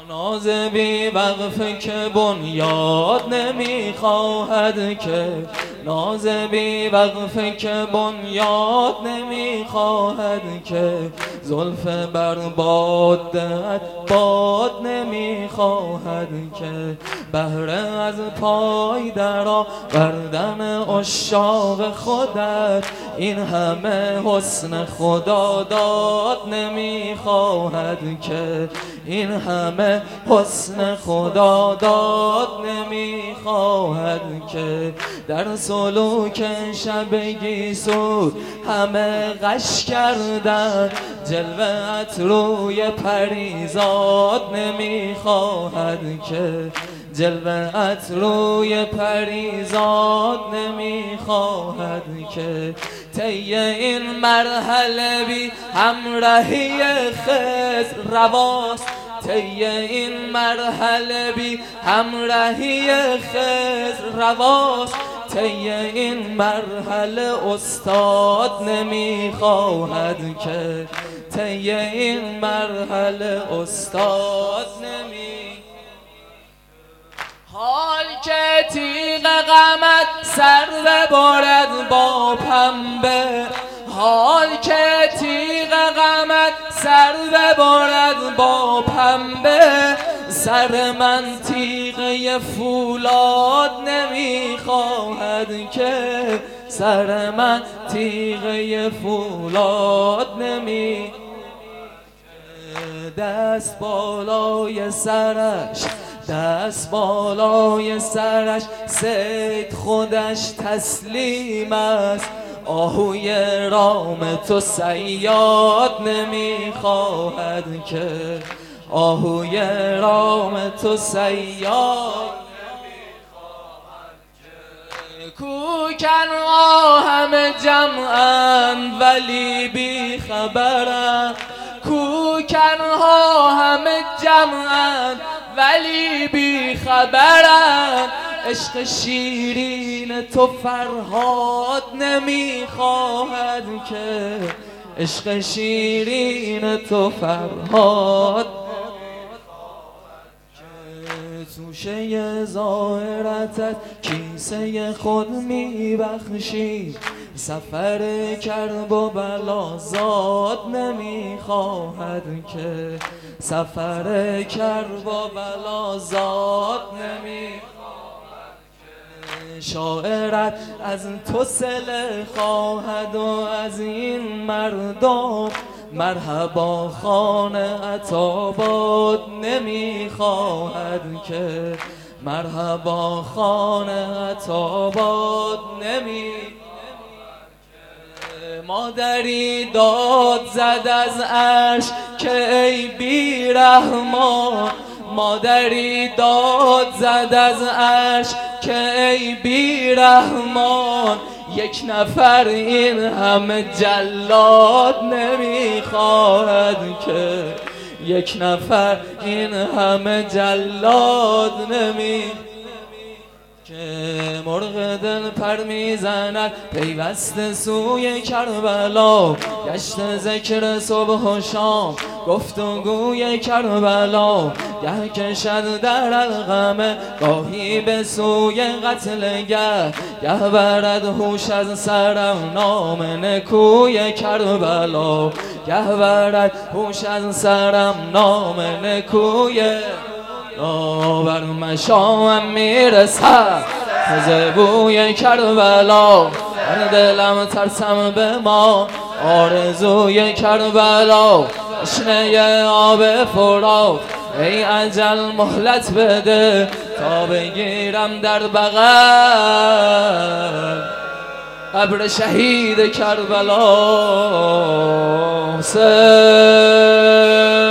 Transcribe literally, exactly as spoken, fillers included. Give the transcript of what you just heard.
ناز بی وقفه که بنیاد نمیخواهد که ناز بی وقفه که بنیاد نمیخواهد که زلف بر باد دهد باد نمیخواهد که بهره از پای درآ بردن عشاق خودت این همه حسن خدا داد نمیخواهد که این همه حسن خدا داد نمیخواهد که در سلوک شبگی سود همه غش کردن جلوه‌ات روی پریزاد نمیخواهد که جلوه‌ات روی پریزاد نمیخواهد که طی این مرحله بی همراهی خضر رواست طی این مرحله بی همراهی خضر رواست طی این مرحله استاد نمیخواهد که طی این مرحله استاد نمی حال که تیغ غمت سر ببارد با پنبه حال که تیغ غمت سر ببارد با پنبه سر من تیغه فولاد نمیخواهد که سر من تیغه فولاد نمی دست بالای سرش دست بالای سرش سید خودش تسلیم است آهوی رام تو صیاد نمیخواهد که آهوی رام تو صیاد نمیخواهد که کوکن ها همه جمعن ولی بی خبرن کوکن ها همه جمعن ولی بی خبرن عشق شیرین تو فرهاد نمیخواهد که عشق شیرین تو فرهاد توشه ظاهرتت کیسه خود میبخشی سفر کرب و بلا زاد نمیخواهد که سفر کرب و بلا زاد نمیخواهد که شاعرت از تو صله خواهد و از این مردم مرحبا خانه عطاباد نمیخواهد که مرحبا خانه عطاباد نمی مادری داد زد از عرش که ای بی رحمان مادری داد زد از عرش که ای بی رحمان یک نفر این همه جلاد نمیخواهد که یک نفر این همه جلاد نمی که مرغ دل پر میزند پیوسته سوی کربلا گشت ذکر صبح و شام گفتگوی کربلا گه کشد در الغمه گاهی به سوی قتلگه گه برد هوش از سرم نام نکوی کربلا گه برد هوش از سرم نام نکوی بر مشامم میرسد خزبوی کربلا در دلم ترسم به ما آرزوی کربلا تشنه آب فرات ای اجل مهلت بده تا بگیرم در بغل قبر شهید کربلا.